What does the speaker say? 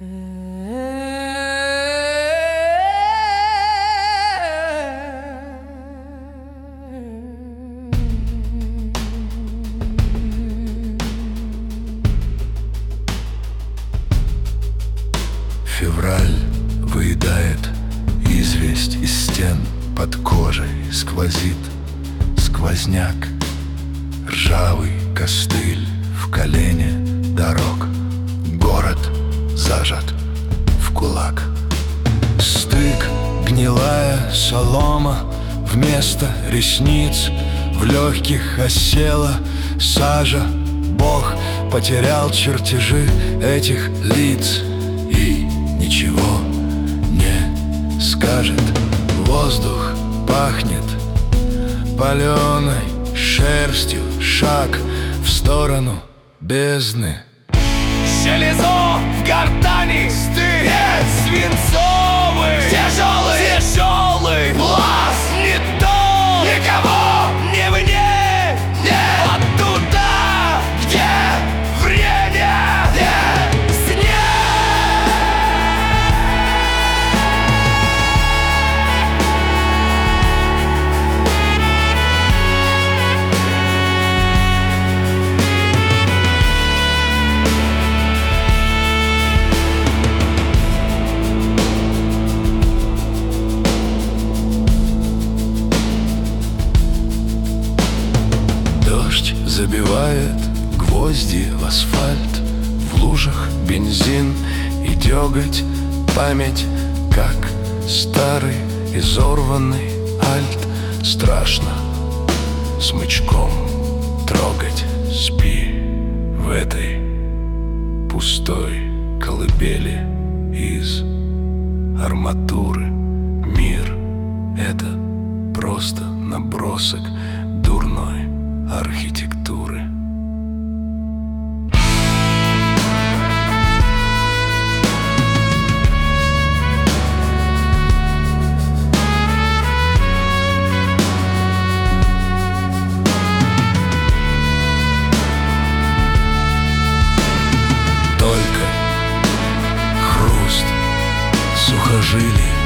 Февраль выедает известь из стен, под кожей сквозит сквозняк, ржавый костыль в колене дорог, город зажат в кулак. Стык, гнилая солома, вместо ресниц в легких осела сажа. Бог потерял чертежи этих лиц и ничего не скажет. Воздух пахнет паленой шерстью, шаг в сторону бездны. Железо в гортани, стыд свинцовый, тяжелый глаз. Не то, никого не вне, оттуда, где время снег. Дождь забивает гвозди в асфальт, в лужах бензин и деготь. Память, как старый изорванный альт. Страшно смычком трогать. Спи в этой пустой колыбели из арматуры. Мир — это просто набросок дурной архитектуры. Только хруст сухожилий